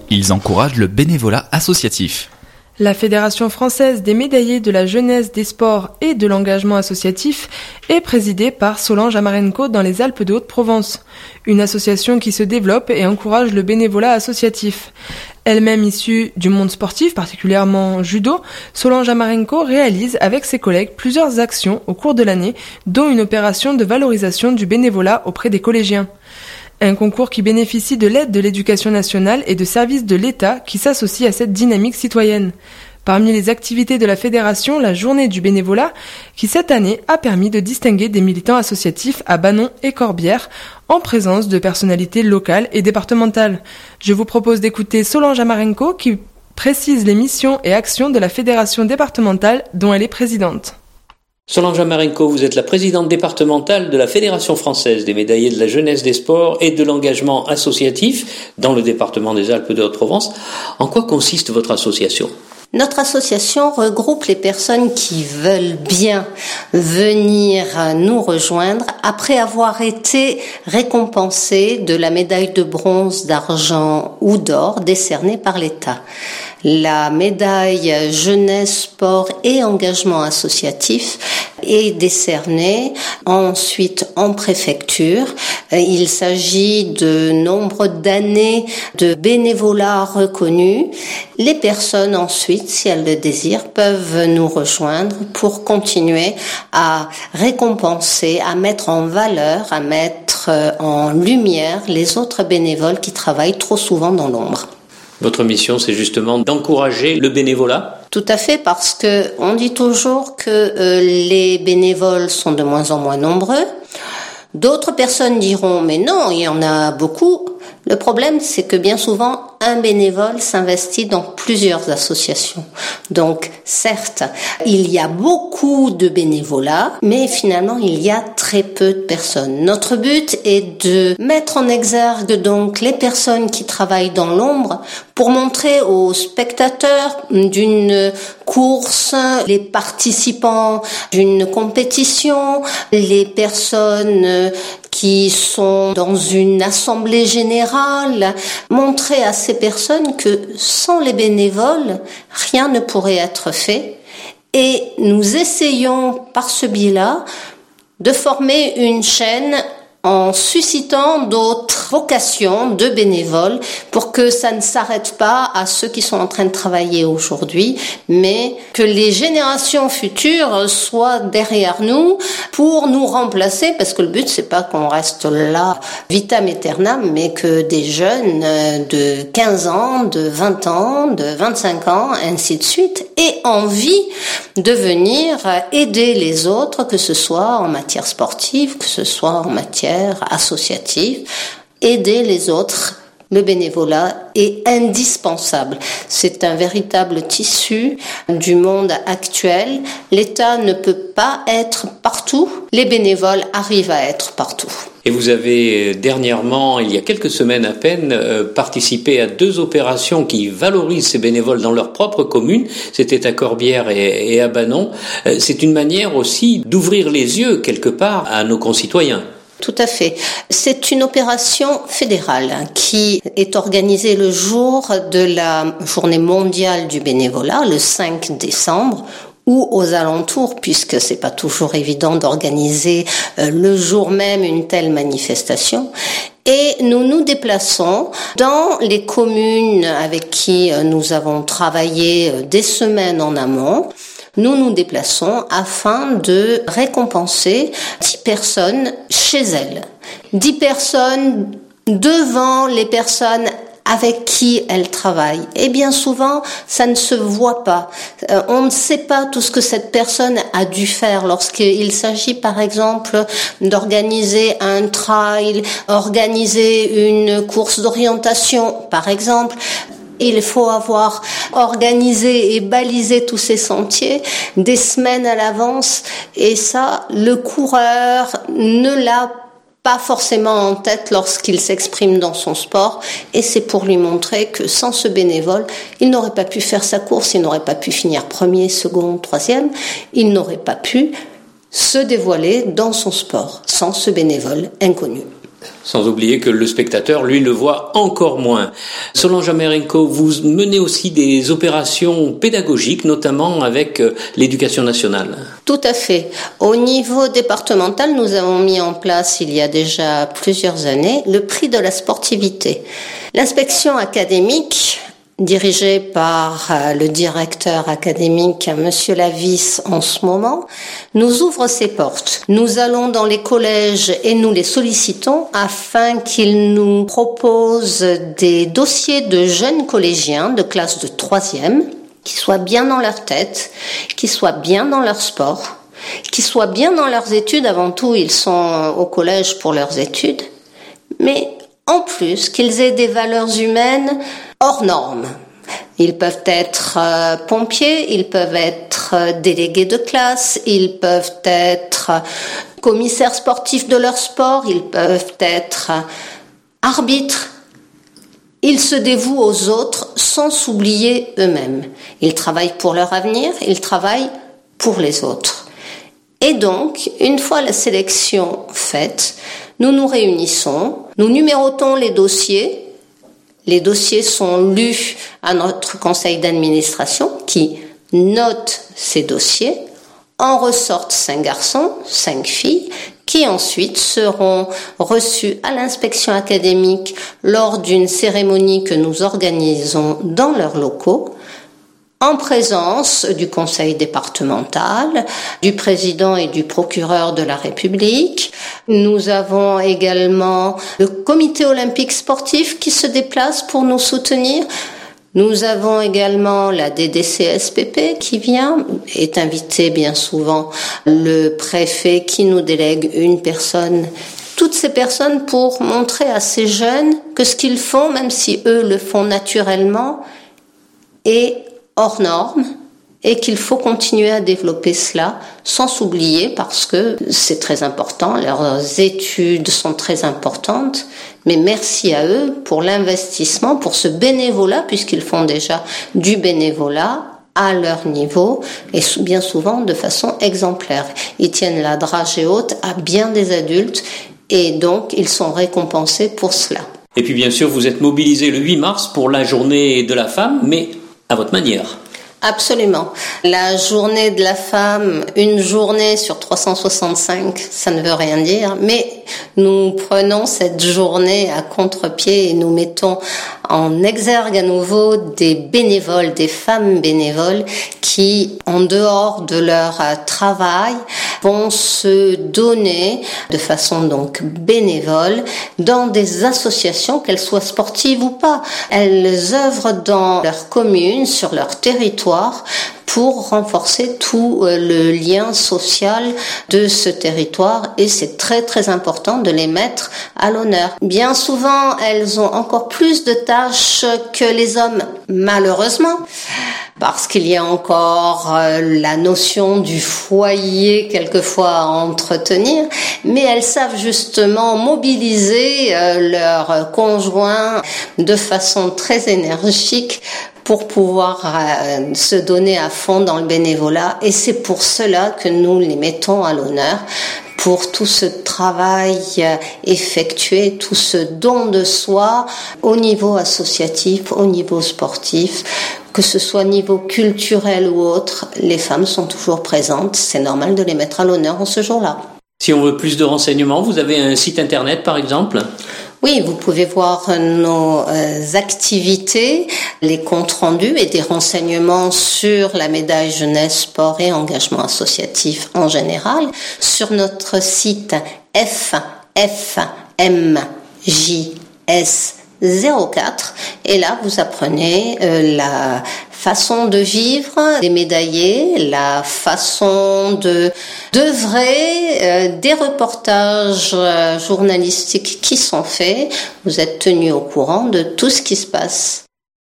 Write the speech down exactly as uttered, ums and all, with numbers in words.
Ils encouragent le bénévolat associatif. La Fédération française des médaillés de la jeunesse, des sports et de l'engagement associatif est présidée par Solange Amarenko dans les Alpes de Haute-Provence, une association qui se développe et encourage le bénévolat associatif. Elle-même issue du monde sportif, particulièrement judo, Solange Amarenko réalise avec ses collègues plusieurs actions au cours de l'année, dont une opération de valorisation du bénévolat auprès des collégiens. Un concours qui bénéficie de l'aide de l'Éducation nationale et de services de l'État qui s'associent à cette dynamique citoyenne. Parmi les activités de la Fédération, la journée du bénévolat, qui cette année a permis de distinguer des militants associatifs à Banon et Corbière, en présence de personnalités locales et départementales. Je vous propose d'écouter Solange Amarenko qui précise les missions et actions de la Fédération départementale dont elle est présidente. Solange Amarenko, vous êtes la présidente départementale de la Fédération française des médaillés de la jeunesse, des sports et de l'engagement associatif dans le département des Alpes de Haute-Provence. En quoi consiste votre association ? Notre association regroupe les personnes qui veulent bien venir nous rejoindre après avoir été récompensées de la médaille de bronze, d'argent ou d'or décernée par l'État. La médaille jeunesse, sport et engagement associatif est décernée ensuite en préfecture. Il s'agit de nombre d'années de bénévolat reconnu. Les personnes ensuite, si elles le désirent, peuvent nous rejoindre pour continuer à récompenser, à mettre en valeur, à mettre en lumière les autres bénévoles qui travaillent trop souvent dans l'ombre. Votre mission, c'est justement d'encourager le bénévolat ? Tout à fait, parce que on dit toujours que euh, les bénévoles sont de moins en moins nombreux. D'autres personnes diront, mais non, il y en a beaucoup. Le problème, c'est que bien souvent, un bénévole s'investit dans plusieurs associations. Donc, certes, il y a beaucoup de bénévolat, mais finalement, il y a très peu de personnes. Notre but est de mettre en exergue donc les personnes qui travaillent dans l'ombre pour montrer aux spectateurs d'une course, les participants d'une compétition, les personnes qui sont dans une assemblée générale, montrer à ces personnes que sans les bénévoles, rien ne pourrait être fait. Et nous essayons par ce biais-là de former une chaîne en suscitant d'autres vocations de bénévoles pour que ça ne s'arrête pas à ceux qui sont en train de travailler aujourd'hui, mais que les générations futures soient derrière nous pour nous remplacer, parce que le but c'est pas qu'on reste là vitam aeternam, mais que des jeunes de quinze ans, de vingt ans, de vingt-cinq ans, ainsi de suite, aient envie de venir aider les autres, que ce soit en matière sportive, que ce soit en matière associative, aider les autres. Le bénévolat est indispensable. C'est un véritable tissu du monde actuel. L'État ne peut pas être partout. Les bénévoles arrivent à être partout. Et vous avez dernièrement, il y a quelques semaines à peine, euh, participé à deux opérations qui valorisent ces bénévoles dans leur propre commune. C'était à Corbière et, et à Banon. Euh, c'est une manière aussi d'ouvrir les yeux quelque part à nos concitoyens. Tout à fait. C'est une opération fédérale qui est organisée le jour de la journée mondiale du bénévolat, le cinq décembre, ou aux alentours, puisque c'est pas toujours évident d'organiser le jour même une telle manifestation. Et nous nous déplaçons dans les communes avec qui nous avons travaillé des semaines en amont. Nous nous déplaçons afin de récompenser dix personnes chez elles. Dix personnes devant les personnes avec qui elles travaillent. Et bien souvent, ça ne se voit pas. Euh, on ne sait pas tout ce que cette personne a dû faire lorsqu'il s'agit, par exemple, d'organiser un trail, organiser une course d'orientation, par exemple. Il faut avoir organisé et balisé tous ces sentiers des semaines à l'avance, et ça, le coureur ne l'a pas forcément en tête lorsqu'il s'exprime dans son sport, et c'est pour lui montrer que sans ce bénévole, il n'aurait pas pu faire sa course, il n'aurait pas pu finir premier, second, troisième, il n'aurait pas pu se dévoiler dans son sport sans ce bénévole inconnu. Sans oublier que le spectateur, lui, le voit encore moins. Solange Amerenko, vous menez aussi des opérations pédagogiques, notamment avec l'éducation nationale. Tout à fait. Au niveau départemental, nous avons mis en place, il y a déjà plusieurs années, le prix de la sportivité. L'inspection académique, dirigée par le directeur académique, Monsieur Lavis, en ce moment, nous ouvre ses portes. Nous allons dans les collèges et nous les sollicitons afin qu'ils nous proposent des dossiers de jeunes collégiens de classe de troisième, qui soient bien dans leur tête, qui soient bien dans leur sport, qui soient bien dans leurs études. Avant tout, ils sont au collège pour leurs études, mais en plus, qu'ils aient des valeurs humaines hors normes. Ils peuvent être euh, pompiers, ils peuvent être euh, délégués de classe, ils peuvent être euh, commissaires sportifs de leur sport, ils peuvent être euh, arbitres. Ils se dévouent aux autres sans s'oublier eux-mêmes. Ils travaillent pour leur avenir, ils travaillent pour les autres. Et donc, une fois la sélection faite, nous nous réunissons, nous numérotons les dossiers. Les dossiers sont lus à notre conseil d'administration qui note ces dossiers. En ressortent cinq garçons, cinq filles, qui ensuite seront reçus à l'inspection académique lors d'une cérémonie que nous organisons dans leurs locaux, en présence du conseil départemental, du président et du procureur de la République. Nous avons également le comité olympique sportif qui se déplace pour nous soutenir. Nous avons également la D D C S P P qui vient, est invité bien souvent le préfet qui nous délègue une personne. Toutes ces personnes pour montrer à ces jeunes que ce qu'ils font, même si eux le font naturellement, est hors norme et qu'il faut continuer à développer cela sans s'oublier parce que c'est très important, leurs études sont très importantes, mais merci à eux pour l'investissement, pour ce bénévolat, puisqu'ils font déjà du bénévolat à leur niveau et bien souvent de façon exemplaire. Ils tiennent la dragée haute à bien des adultes et donc ils sont récompensés pour cela. Et puis bien sûr, vous êtes mobilisés le huit mars pour la journée de la femme, mais à votre manière. Absolument. La journée de la femme, une journée sur trois cent soixante-cinq, ça ne veut rien dire, mais nous prenons cette journée à contre-pied et nous mettons en exergue à nouveau des bénévoles, des femmes bénévoles qui, en dehors de leur travail, vont se donner de façon donc bénévole dans des associations, qu'elles soient sportives ou pas. Elles œuvrent dans leur commune, sur leur territoire, pour renforcer tout le lien social de ce territoire et c'est très très important de les mettre à l'honneur. Bien souvent, elles ont encore plus de tâches que les hommes, malheureusement, parce qu'il y a encore la notion du foyer quelquefois à entretenir, mais elles savent justement mobiliser leurs conjoints de façon très énergique pour pouvoir euh, se donner à fond dans le bénévolat et c'est pour cela que nous les mettons à l'honneur pour tout ce travail euh, effectué, tout ce don de soi au niveau associatif, au niveau sportif, que ce soit niveau culturel ou autre, les femmes sont toujours présentes, c'est normal de les mettre à l'honneur en ce jour-là. Si on veut plus de renseignements, vous avez un site internet par exemple ? Oui, vous pouvez voir nos euh, activités, les comptes rendus et des renseignements sur la médaille jeunesse, sport et engagement associatif en général sur notre site F F M J S zéro quatre et là vous apprenez euh, la façon de vivre des médaillés, la façon de d'œuvrer, euh, des reportages euh, journalistiques qui sont faits. Vous êtes tenus au courant de tout ce qui se passe